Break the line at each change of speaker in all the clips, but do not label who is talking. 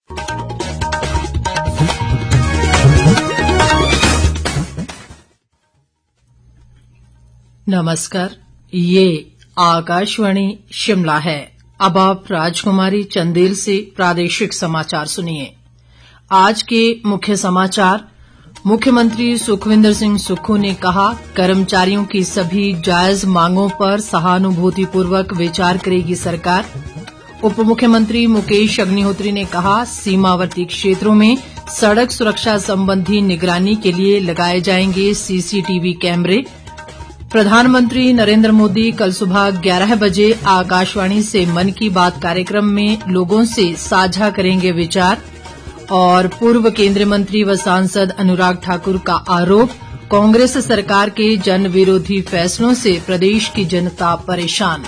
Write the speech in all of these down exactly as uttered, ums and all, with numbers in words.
नमस्कार, ये आकाशवाणी शिमला है। अब आप राजकुमारी चंदेल से प्रादेशिक समाचार सुनिए। आज के मुख्य समाचार। मुख्यमंत्री सुखविंदर सिंह सुक्खू ने कहा, कर्मचारियों की सभी जायज मांगों पर सहानुभूतिपूर्वक विचार करेगी सरकार। उप मुख्यमंत्री मुकेश अग्निहोत्री ने कहा, सीमावर्ती क्षेत्रों में सड़क सुरक्षा संबंधी निगरानी के लिए लगाए जाएंगे सीसीटीवी कैमरे। प्रधानमंत्री नरेंद्र मोदी कल सुबह ग्यारह बजे आकाशवाणी से मन की बात कार्यक्रम में लोगों से साझा करेंगे विचार। और पूर्व केंद्रीय मंत्री व सांसद अनुराग ठाकुर का आरोप, कांग्रेस सरकार के जन विरोधी फैसलों से प्रदेश की जनता परेशान।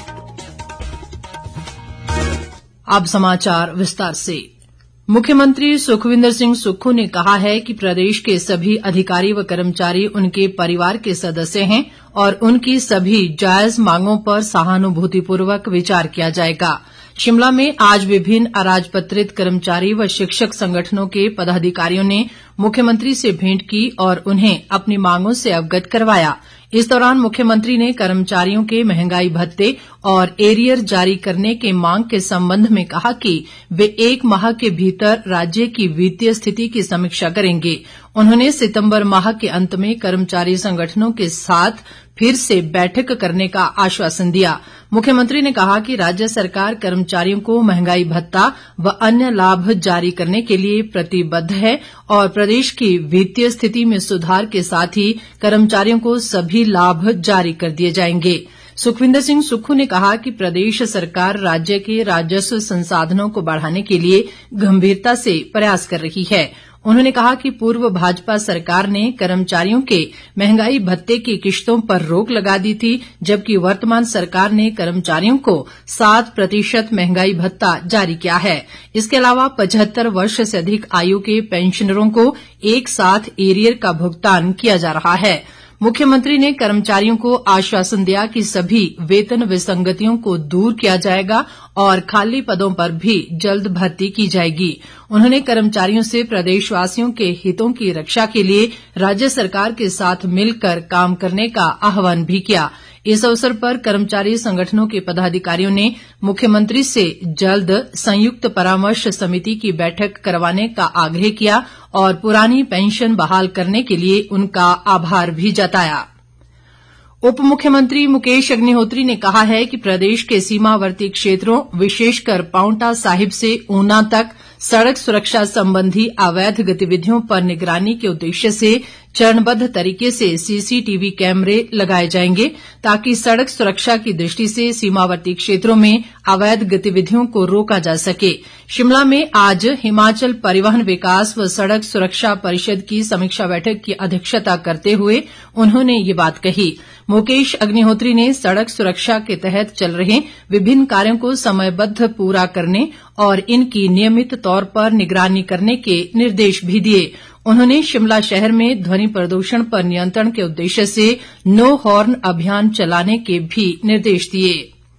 अब समाचार विस्तार से। मुख्यमंत्री सुखविंदर सिंह सुक्खू ने कहा है कि प्रदेश के सभी अधिकारी व कर्मचारी उनके परिवार के सदस्य हैं और उनकी सभी जायज मांगों पर सहानुभूतिपूर्वक विचार किया जाएगा। शिमला में आज विभिन्न अराजपत्रित कर्मचारी व शिक्षक संगठनों के पदाधिकारियों ने मुख्यमंत्री से भेंट की और उन्हें अपनी मांगों से अवगत करवाया। इस दौरान मुख्यमंत्री ने कर्मचारियों के महंगाई भत्ते और एरियर जारी करने के मांग के संबंध में कहा कि वे एक माह के भीतर राज्य की वित्तीय स्थिति की समीक्षा करेंगे। उन्होंने सितंबर माह के अंत में कर्मचारी संगठनों के साथ फिर से बैठक करने का आश्वासन दिया। मुख्यमंत्री ने कहा कि राज्य सरकार कर्मचारियों को महंगाई भत्ता व अन्य लाभ जारी करने के लिए प्रतिबद्ध है और प्रदेश की वित्तीय स्थिति में सुधार के साथ ही कर्मचारियों को सभी लाभ जारी कर दिए जाएंगे। सुखविंदर सिंह सुक्खू ने कहा कि प्रदेश सरकार राज्य के राजस्व संसाधनों को बढ़ाने के लिए गंभीरता से प्रयास कर रही है। उन्होंने कहा कि पूर्व भाजपा सरकार ने कर्मचारियों के महंगाई भत्ते की किश्तों पर रोक लगा दी थी, जबकि वर्तमान सरकार ने कर्मचारियों को सात प्रतिशत महंगाई भत्ता जारी किया है। इसके अलावा पचहत्तर वर्ष से अधिक आयु के पेंशनरों को एक साथ एरियर का भुगतान किया जा रहा है। मुख्यमंत्री ने कर्मचारियों को आश्वासन दिया कि सभी वेतन विसंगतियों को दूर किया जाएगा और खाली पदों पर भी जल्द भर्ती की जाएगी। उन्होंने कर्मचारियों से प्रदेशवासियों के हितों की रक्षा के लिए राज्य सरकार के साथ मिलकर काम करने का आह्वान भी किया। इस अवसर पर कर्मचारी संगठनों के पदाधिकारियों ने मुख्यमंत्री से जल्द संयुक्त परामर्श समिति की बैठक करवाने का आग्रह किया और पुरानी पेंशन बहाल करने के लिए उनका आभार भी जताया। उप मुख्यमंत्री मुकेश अग्निहोत्री ने कहा है कि प्रदेश के सीमावर्ती क्षेत्रों, विशेषकर पांवटा साहिब से ऊना तक सड़क सुरक्षा संबंधी अवैध गतिविधियों पर निगरानी के उद्देश्य से चरणबद्ध तरीके से सीसीटीवी कैमरे लगाए जाएंगे ताकि सड़क सुरक्षा की दृष्टि से सीमावर्ती क्षेत्रों में अवैध गतिविधियों को रोका जा सके। शिमला में आज हिमाचल परिवहन विकास व सड़क सुरक्षा परिषद की समीक्षा बैठक की अध्यक्षता करते हुए उन्होंने ये बात कही। मुकेश अग्निहोत्री ने सड़क सुरक्षा के तहत चल रहे विभिन्न कार्यों को समयबद्ध पूरा करने और इनकी नियमित तौर पर निगरानी करने के निर्देश भी दिए। उन्होंने शिमला शहर में ध्वनि प्रदूषण पर नियंत्रण के उद्देश्य से नो हॉर्न अभियान चलाने के भी निर्देश दिए।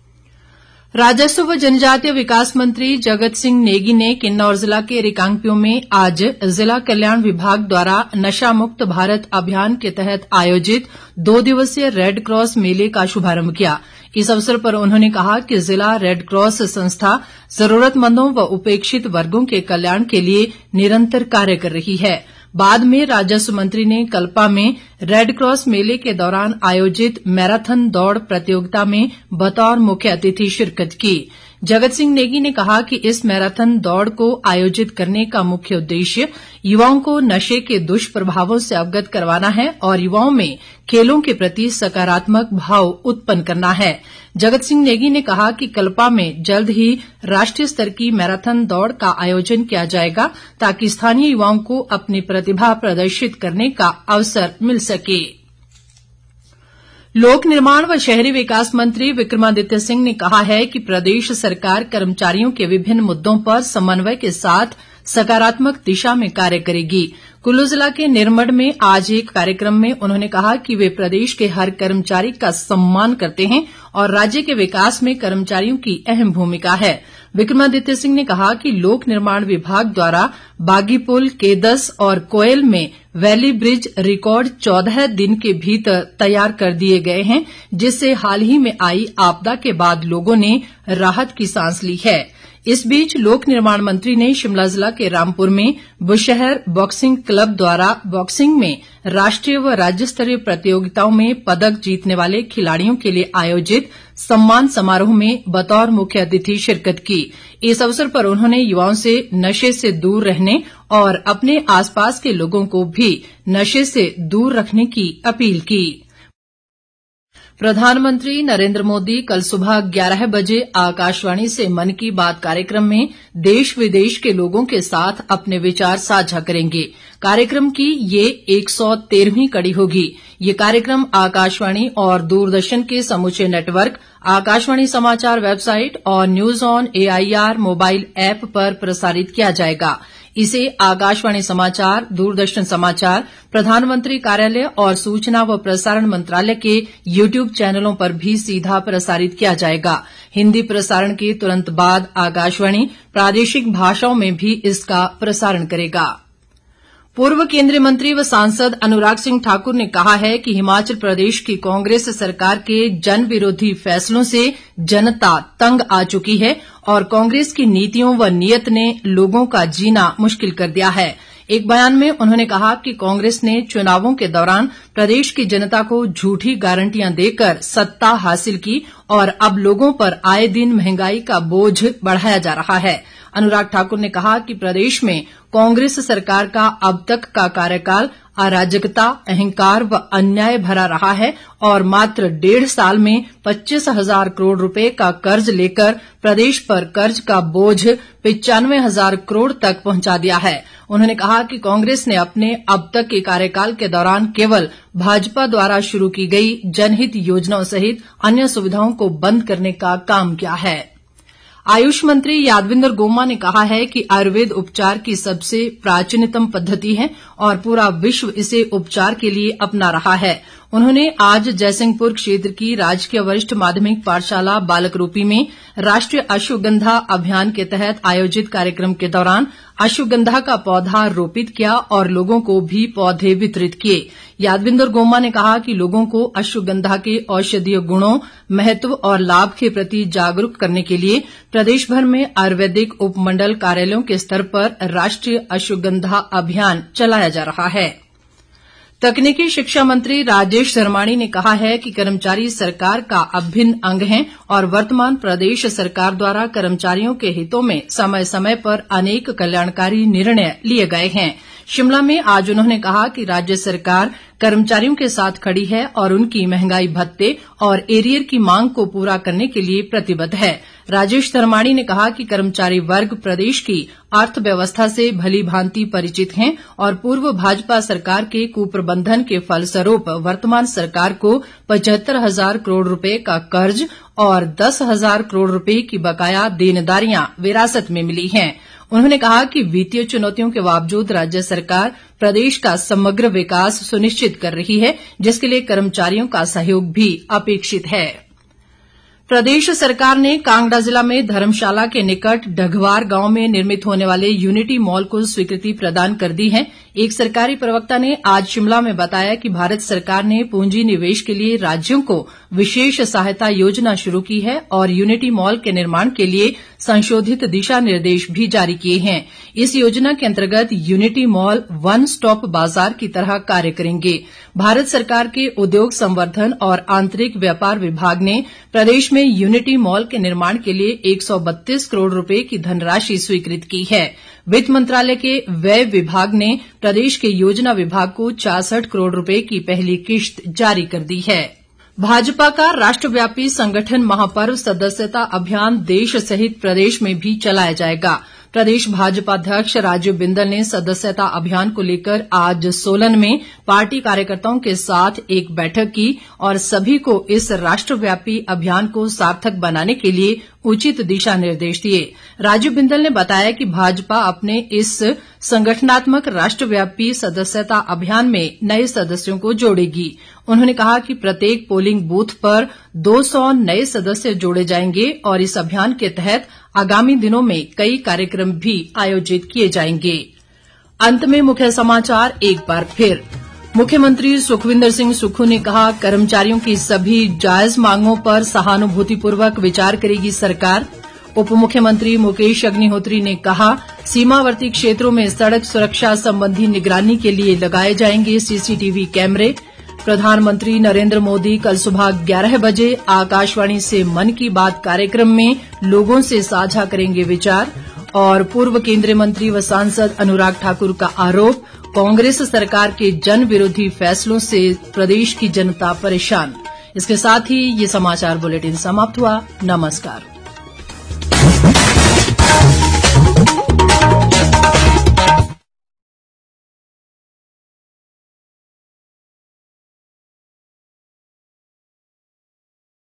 राजस्व व जनजातीय विकास मंत्री जगत सिंह नेगी ने किन्नौर जिला के रिकांगपिओ में आज जिला कल्याण विभाग द्वारा नशा मुक्त भारत अभियान के तहत आयोजित दो दिवसीय रेड क्रॉस मेले का शुभारंभ किया। इस अवसर पर उन्होंने कहा कि जिला रेड क्रॉस संस्था जरूरतमंदों व उपेक्षित वर्गों के कल्याण के लिए निरंतर कार्य कर रही है। बाद में राजस्व मंत्री ने कल्पा में रेड क्रॉस मेले के दौरान आयोजित मैराथन दौड़ प्रतियोगिता में बतौर मुख्य अतिथि शिरकत की। जगत सिंह नेगी ने कहा कि इस मैराथन दौड़ को आयोजित करने का मुख्य उद्देश्य युवाओं को नशे के दुष्प्रभावों से अवगत करवाना है और युवाओं में खेलों के प्रति सकारात्मक भाव उत्पन्न करना है। जगत सिंह नेगी ने कहा कि कल्पा में जल्द ही राष्ट्रीय स्तर की मैराथन दौड़ का आयोजन किया जाएगा ताकि स्थानीय युवाओं को अपनी प्रतिभा प्रदर्शित करने का अवसर मिल सके। लोक निर्माण व शहरी विकास मंत्री विक्रमादित्य सिंह ने कहा है कि प्रदेश सरकार कर्मचारियों के विभिन्न मुद्दों पर समन्वय के साथ सकारात्मक दिशा में कार्य करेगी। कुल्लू जिला के निरमंड में आज एक कार्यक्रम में उन्होंने कहा कि वे प्रदेश के हर कर्मचारी का सम्मान करते हैं और राज्य के विकास में कर्मचारियों की अहम भूमिका है। विक्रमादित्य सिंह ने कहा कि लोक निर्माण विभाग द्वारा बागीपुल, केदस और कोयल में वैली ब्रिज रिकॉर्ड चौदह दिन के भीतर तैयार कर दिए गए हैं, जिससे हाल ही में आई आपदा के बाद लोगों ने राहत की सांस ली है। इस बीच लोक निर्माण मंत्री ने शिमला जिला के रामपुर में बुशहर बॉक्सिंग क्लब द्वारा बॉक्सिंग में राष्ट्रीय व राज्य स्तरीय प्रतियोगिताओं में पदक जीतने वाले खिलाड़ियों के लिए आयोजित सम्मान समारोह में बतौर मुख्य अतिथि शिरकत की। इस अवसर पर उन्होंने युवाओं से नशे से दूर रहने और अपने आसपास के लोगों को भी नशे से दूर रखने की अपील की। प्रधानमंत्री नरेंद्र मोदी कल सुबह ग्यारह बजे आकाशवाणी से मन की बात कार्यक्रम में देश विदेश के लोगों के साथ अपने विचार साझा करेंगे। कार्यक्रम की ये एक सौ तेरहवीं कड़ी होगी। ये कार्यक्रम आकाशवाणी और दूरदर्शन के समूचे नेटवर्क, आकाशवाणी समाचार वेबसाइट और news on AIR mobile app पर प्रसारित किया जाएगा। इसे आकाशवाणी समाचार, दूरदर्शन समाचार, प्रधानमंत्री कार्यालय और सूचना व प्रसारण मंत्रालय के यूट्यूब चैनलों पर भी सीधा प्रसारित किया जाएगा। हिंदी प्रसारण के तुरंत बाद आकाशवाणी प्रादेशिक भाषाओं में भी इसका प्रसारण करेगा। पूर्व केंद्रीय मंत्री व सांसद अनुराग सिंह ठाकुर ने कहा है कि हिमाचल प्रदेश की कांग्रेस सरकार के जन विरोधी फैसलों से जनता तंग आ चुकी है और कांग्रेस की नीतियों व नीयत ने लोगों का जीना मुश्किल कर दिया है। एक बयान में उन्होंने कहा कि कांग्रेस ने चुनावों के दौरान प्रदेश की जनता को झूठी गारंटियां देकर सत्ता हासिल की और अब लोगों पर आए दिन महंगाई का बोझ बढ़ाया जा रहा है। अनुराग ठाकुर ने कहा कि प्रदेश में कांग्रेस सरकार का अब तक का कार्यकाल अराजकता, अहंकार व अन्याय भरा रहा है और मात्र डेढ़ साल में पच्चीस हजार करोड़ रुपए का कर्ज लेकर प्रदेश पर कर्ज का बोझ पिचानवे हजार करोड़ तक पहुंचा दिया है। उन्होंने कहा कि कांग्रेस ने अपने अब तक के कार्यकाल के दौरान केवल भाजपा द्वारा शुरू की गई जनहित योजनाओं सहित अन्य सुविधाओं को बंद करने का काम किया है। आयुष मंत्री यादविंदर गोमा ने कहा है कि आयुर्वेद उपचार की सबसे प्राचीनतम पद्धति है और पूरा विश्व इसे उपचार के लिए अपना रहा है। उन्होंने आज जयसिंहपुर क्षेत्र की राजकीय वरिष्ठ माध्यमिक पाठशाला बालक रूपी में राष्ट्रीय अश्वगंधा अभियान के तहत आयोजित कार्यक्रम के दौरान अश्वगंधा का पौधा रोपित किया और लोगों को भी पौधे वितरित किए। यादविंदर गोमा ने कहा कि लोगों को अश्वगंधा के औषधीय गुणों, महत्व और लाभ के प्रति जागरूक करने के लिए प्रदेश भर में आयुर्वेदिक उपमंडल कार्यालयों के स्तर पर राष्ट्रीय अश्वगंधा अभियान चलाया जा रहा है। तकनीकी शिक्षा मंत्री राजेश धर्माणी ने कहा है कि कर्मचारी सरकार का अभिन्न अंग हैं और वर्तमान प्रदेश सरकार द्वारा कर्मचारियों के हितों में समय समय पर अनेक कल्याणकारी निर्णय लिए गए हैं। शिमला में आज उन्होंने कहा कि राज्य सरकार कर्मचारियों के साथ खड़ी है और उनकी महंगाई भत्ते और एरियर की मांग को पूरा करने के लिए प्रतिबद्ध है। राजेश धर्माणी ने कहा कि कर्मचारी वर्ग प्रदेश की अर्थव्यवस्था से भली भांति परिचित हैं और पूर्व भाजपा सरकार के कुप्रबंधन के फलस्वरूप वर्तमान सरकार को पचहत्तर हजार करोड़ रुपए का कर्ज और दस हजार करोड़ रुपए की बकाया देनदारियां विरासत में मिली हैं। उन्होंने कहा कि वित्तीय चुनौतियों के बावजूद राज्य सरकार प्रदेश का समग्र विकास सुनिश्चित कर रही है, जिसके लिए कर्मचारियों का सहयोग भी अपेक्षित है। प्रदेश सरकार ने कांगड़ा जिला में धर्मशाला के निकट ढघवार गांव में निर्मित होने वाले यूनिटी मॉल को स्वीकृति प्रदान कर दी है। एक सरकारी प्रवक्ता ने आज शिमला में बताया कि भारत सरकार ने पूंजी निवेश के लिए राज्यों को विशेष सहायता योजना शुरू की है और यूनिटी मॉल के निर्माण के लिए संशोधित दिशा निर्देश भी जारी किए हैं। इस योजना के अंतर्गत यूनिटी मॉल वन स्टॉप बाजार की तरह कार्य करेंगे। भारत सरकार के उद्योग संवर्धन और आंतरिक व्यापार विभाग ने प्रदेश में यूनिटी मॉल के निर्माण के लिए एक सौ बत्तीस करोड़ रुपए की धनराशि स्वीकृत की है। वित्त मंत्रालय के व्यय विभाग ने प्रदेश के योजना विभाग को छियासठ करोड़ रुपए की पहली किश्त जारी कर दी है। भाजपा का राष्ट्रव्यापी संगठन महापर्व सदस्यता अभियान देश सहित प्रदेश में भी चलाया जाएगा। प्रदेश भाजपा अध्यक्ष राजीव बिंदल ने सदस्यता अभियान को लेकर आज सोलन में पार्टी कार्यकर्ताओं के साथ एक बैठक की और सभी को इस राष्ट्रव्यापी अभियान को सार्थक बनाने के लिए उचित दिशा निर्देश दिए। राजीव बिंदल ने बताया कि भाजपा अपने इस संगठनात्मक राष्ट्रव्यापी सदस्यता अभियान में नए सदस्यों को जोड़ेगी। उन्होंने कहा कि प्रत्येक पोलिंग बूथ पर दो सौ नए सदस्य जोड़े जाएंगे और इस अभियान के तहत आगामी दिनों में कई कार्यक्रम भी आयोजित किए जाएंगे। अंत में मुख्य समाचार एक बार फिर। मुख्यमंत्री सुखविंदर सिंह सुक्खू ने कहा, कर्मचारियों की सभी जायज मांगों पर सहानुभूतिपूर्वक विचार करेगी सरकार। उप मुख्यमंत्री मुकेश अग्निहोत्री ने कहा, सीमावर्ती क्षेत्रों में सड़क सुरक्षा संबंधी निगरानी के लिए लगाए जाएंगे सीसीटीवी कैमरे। प्रधानमंत्री नरेंद्र मोदी कल सुबह ग्यारह बजे आकाशवाणी से मन की बात कार्यक्रम में लोगों से साझा करेंगे विचार। और पूर्व केंद्रीय मंत्री व सांसद अनुराग ठाकुर का आरोप, कांग्रेस सरकार के जन विरोधी फैसलों से प्रदेश की जनता परेशान। इसके साथ ही ये समाचार बुलेटिन समाप्त हुआ। नमस्कार।